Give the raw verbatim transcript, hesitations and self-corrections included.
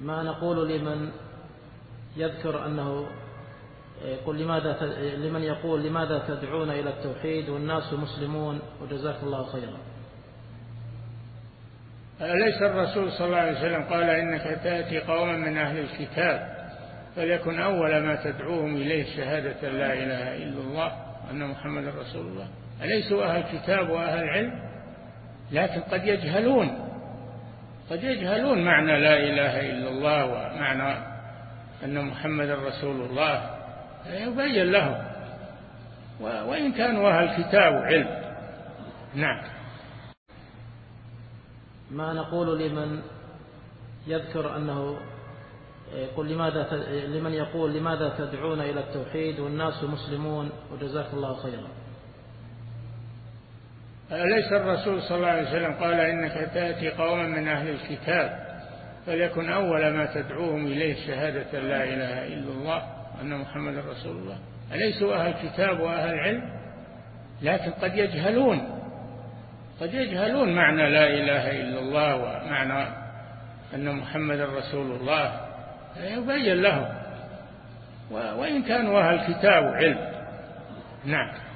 ما نقول لمن يذكر أنه يقول لماذا لمن يقول لماذا تدعون إلى التوحيد والناس مسلمون وجزاك الله خيرا؟ أليس الرسول صلى الله عليه وسلم قال إنك تأتي قوما من أهل الكتاب فليكن أول ما تدعوهم إليه شهادة لا إله إلا الله وأن محمد رسول الله؟ أليسوا أهل كتاب وأهل علم؟ لكن قد يجهلون قد يجهلون معنى لا إله إلا الله ومعنى أن محمد رسول الله، يبين لهم وإن كانوا أهل كتاب وعلم. نعم. ما نقول لمن يذكر أنه يقول لماذا لمن يقول لماذا تدعون إلى التوحيد والناس مسلمون وجزاك الله خيرا؟ أليس الرسول صلى الله عليه وسلم قال إنك تأتي قوما من أهل الكتاب فليكن أول ما تدعوهم إليه شهادة لا إله إلا الله وأن محمد رسول الله؟ أليسوا أهل كتاب وأهل علم؟ لكن قد يجهلون قد يجهلون معنى لا إله إلا الله ومعنى أن محمد رسول الله، يبين لهم وإن كانوا أهل كتاب وعلم. نعم.